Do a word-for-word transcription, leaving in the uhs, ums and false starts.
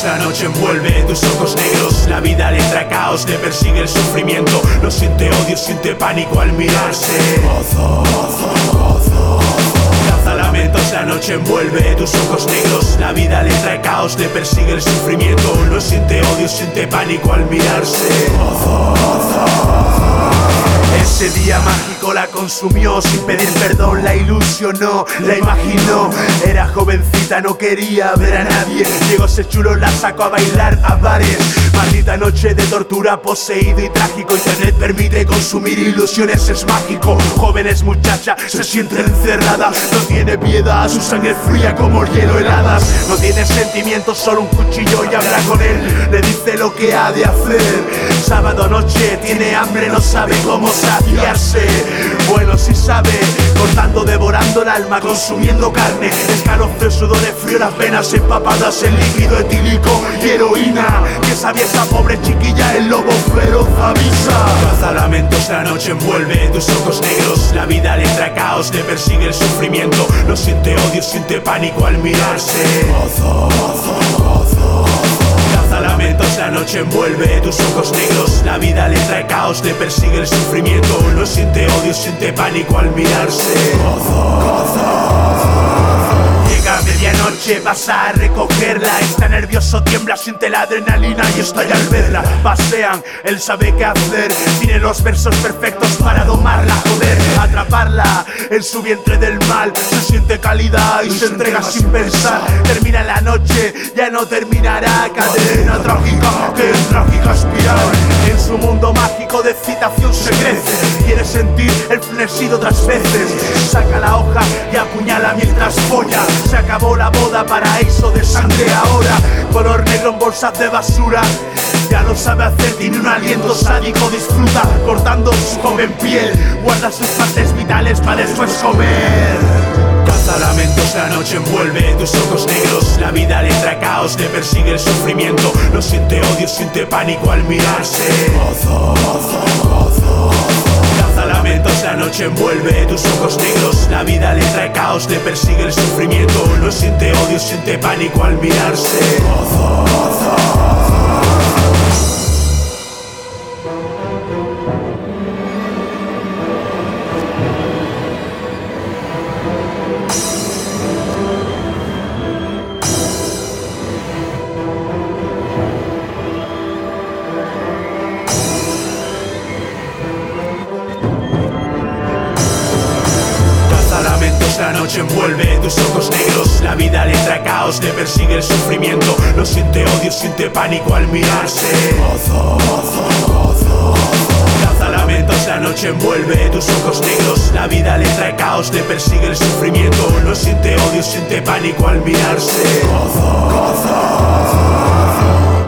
lamentos, la noche envuelve tus ojos negros. La vida le trae caos, le persigue el sufrimiento. No siente odio, siente pánico al mirarse. Gozo, gozo, gozo. Caza lamentos, la noche envuelve tus ojos negros. La vida le trae caos, le persigue el sufrimiento. No siente odio, siente pánico al mirarse. Gozo, gozo, gozo. Ese día mágico la consumió sin pedir perdón, la ilusionó, la imaginó. Era jovencita, no quería ver a nadie. Llegó ese chulo, la sacó a bailar a bares. Maldita noche de tortura, poseído y trágico. Internet permite consumir ilusiones, es mágico. Joven es muchacha, se siente encerrada. No tiene piedad, su sangre fría como el hielo heladas. No tiene sentimientos, solo un cuchillo y habla con él. Le dice lo que ha de hacer. Sábado noche, tiene hambre, no sabe cómo saciarse. Bueno, si sabe, cortando, devorando el alma, consumiendo carne. Escalofrío, sudor de frío, las venas empapadas en líquido etílico y heroína. Que sabía esa pobre chiquilla, el lobo feroz avisa. Caza lamentos, la noche envuelve tus ojos negros. La vida le trae caos, le persigue el sufrimiento. No siente odio, siente pánico al mirarse. Gozo, gozo, gozo. Caza lamentos, la noche envuelve tus ojos negros. La vida le trae caos, le persigue el sufrimiento. No siente odio, siente pánico al mirarse. Gozo, gozo. Llega medianoche, vas a recogerla. Está nervioso, tiembla, siente la adrenalina y estalla al verla. Pasean, él sabe qué hacer. Tiene los versos perfectos para domarla, joder. Atraparla en su vientre del mal. Se siente cálida y se entrega sin pensar. Termina la noche, ya no terminará. Cadena trágica, que en trágica espiral. En su mundo mágico de excitación se crece. Quiere sentir el frenesí otras veces. Saca la hoja y apuñala mientras folla. Se acabó la boda, paraíso de sangre ahora. Color negro en bolsas de basura. Ya lo sabe hacer, tiene un aliento sádico. Disfruta cortando su joven piel. Guarda sus partes vitales para después comer. Caza lamentos, la noche envuelve tus ojos negros. La vida le trae caos, le persigue el sufrimiento. No siente odio, siente pánico al mirarse. Gozo, gozo, gozo. Caza lamentos, la noche envuelve tus ojos negros. La vida le trae caos, le persigue el sufrimiento. No siente odio, siente pánico al mirarse. Gozo, gozo, gozo. La noche envuelve tus ojos negros. La vida le trae caos, le persigue el sufrimiento. No siente odio, siente pánico al mirarse. Gozo, gozo, gozo. Caza lamentos, la noche envuelve tus ojos negros. La vida le trae caos, le persigue el sufrimiento. No siente odio, siente pánico al mirarse. Gozo, gozo, gozo.